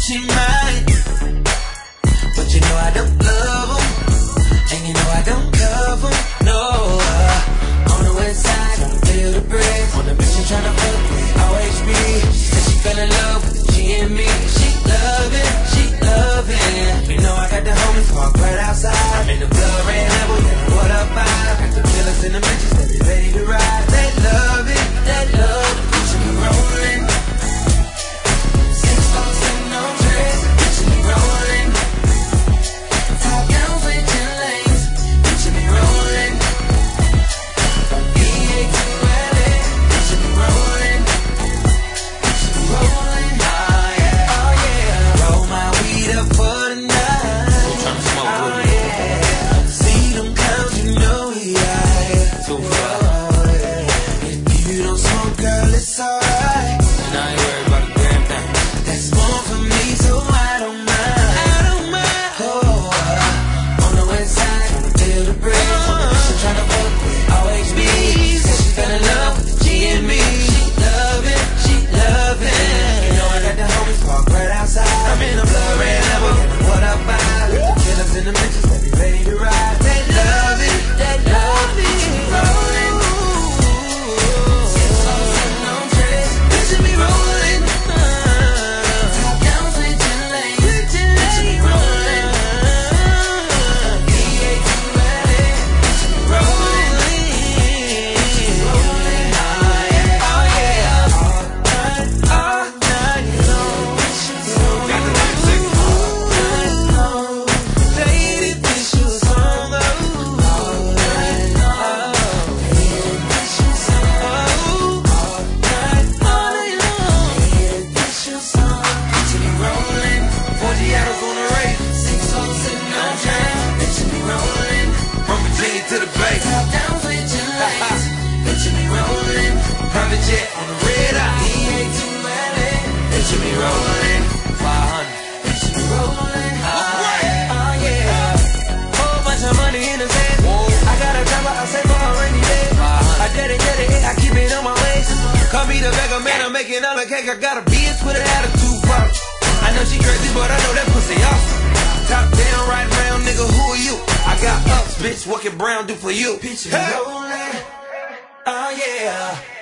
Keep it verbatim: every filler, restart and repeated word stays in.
she mine. But you know I don't love them, and you know I don't cover them, no. uh, On the west side, tryna feel the bread. On the mission tryna fuck with O H B. Said she fell in love with the G and me. She love it, she love it. You know I got the homies parked right outside. I'm in the blood red level, yeah, what up, I got the killers in the bitches that be ready to ride. They love it, they love it. Picture me rolling, six four sitting on dress. Picture me rolling, top down switching lanes. Picture me rolling, E A to L A. Picture me rolling, picture me rolling. Oh yeah, oh yeah. Roll my weed up for the night. Tryna smoke with me. Oh yeah. See them clowns, you know we are too far. If you don't smoke, girl, it's alright. And I ain't worried about a damn thing. That's more for me, so I don't mind. I don't mind. Oh, uh, on the west side, tryna feel the breeze. On the mission, tryna fuck with O H B. Said she fell in love with the G and me. She love it, she love it. You know I got the homies parked right outside. I'm in a blood red level, yeah, what up, I got the killers in the bitches that be ready to ride. They love it, they love it. Rolling, six four sitting on dress. Picture me rolling, top down switching lanes. Picture me rolling, E A to L A. Picture me rolling, picture me rolling. Oh yeah, oh yeah. All night, all night long. Got the music. All night long. Lady, this your song. Oh, all night long. Lady, this your song. Oh, all night, all night long. Lady, this your song. Picture me rolling, forty hours on the race. Six four sitting on train. Picture me rolling, from Virginia to the Bay. Top down switching lanes. Picture me rolling, private jet on the red eye. E A to L A. Picture me rolling, five hundred. Picture me rolling, oh yeah, oh yeah. Whole bunch of money in his hand. I got a driver, I say for a rainy day. I dedicate it, I keep it on my waist. Call me the beggar man, I'm making all the cake. I got a bitch with an attitude problem. I know she crazy, but I know that pussy awesome. Top down, right round, nigga, who are you? I got ups, bitch, what can Brown do for you? Picture me rolling, oh yeah.